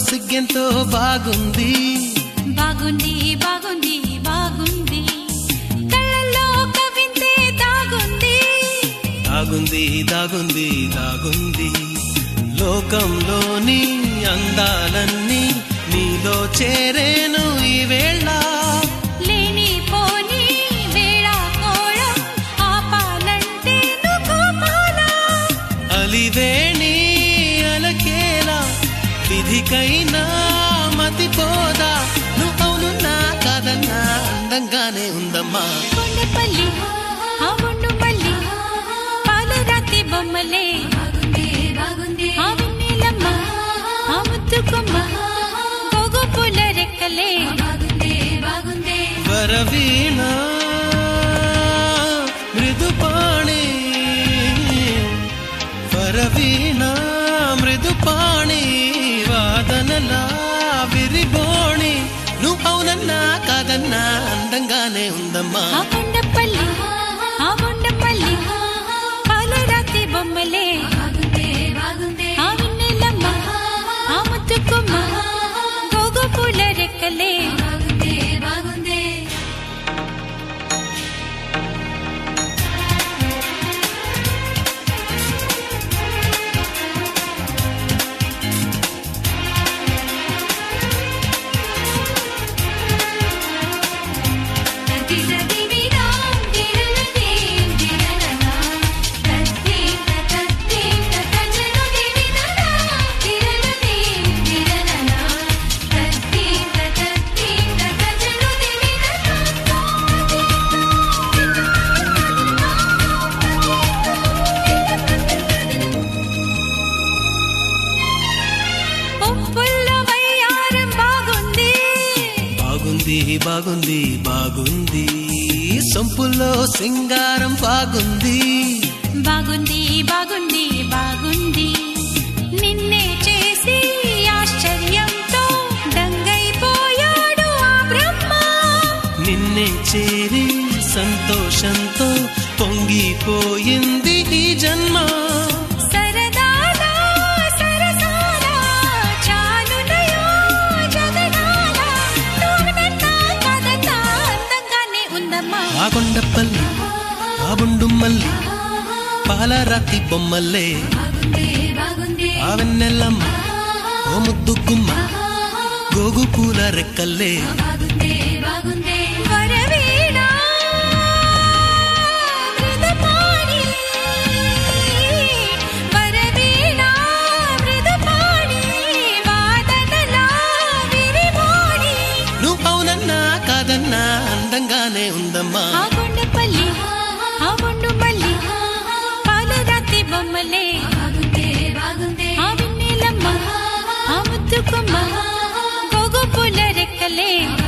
సిగ్గెంతో బాగుంది బాగుంది బాగుంది బాగుంది కళ్ళల్లో కవింతే దాగుంది దాగుంది దాగుంది దాగుంది లోకంలోని అందాలన్నీ నీలో చేరేను ఈ వేళ లేని పోని వేళ కోళం ఆపాలంటే నుకోపాలా అలివేణి అలకేలా విధికైనా మతిపోదా నువ్వు నా కాదన్నా అందంగానే ఉందమ్మా కొండపల్లి ఆ ఉండు మల్లి పాలరాతి బొమ్మలే ఆ వెన్నెలమ్మ ఆ ముద్దుకొమ్మ గోగు పూల రెక్కలే వరవీణ మృదుపాణి వరవీణ మృదుపాణి వాదనలా విరిబోణి నువ్వు అవునన్నా కాదన్నా అందంగానే ఉందమ్మా ఆ కొండపల్లి ఆ ఉండమల్లి పాలరాతి బొమ్మలే ఆ వెన్నెలమ్మ ఆ ముద్దుకొమ్మ గోగు పూల రెక్కలే బాగుంది బాగుంది సొంపుల్లో సింగారం బాగుంది బాగుంది బాగుంది బాగుంది నిన్నే చేసి ఆశ్చర్యంతో దంగైపోయాడు ఆ బ్రహ్మ నిన్నే చేరి సంతోషంతో పొంగిపోయింది ఈ జన్మ ఆ కొండపల్లి ఆ బుండు మల్లి పాలరాతి బొమ్మలే ఆ వెన్నెలమ్మ ఓ ముద్దు గుమ్మ గోగు పూల రెక్కలే నువ్వు అవునన్నా కాదన్నా అందంగానే ఉందమ్మా ఆ కొండపల్లి ఆ ఉండు మల్లి పాలరాతి బొమ్మలే ఆ వెన్నెలమ్మ ఆ ముద్దుకొమ్మ గోగు పూల రెక్కలే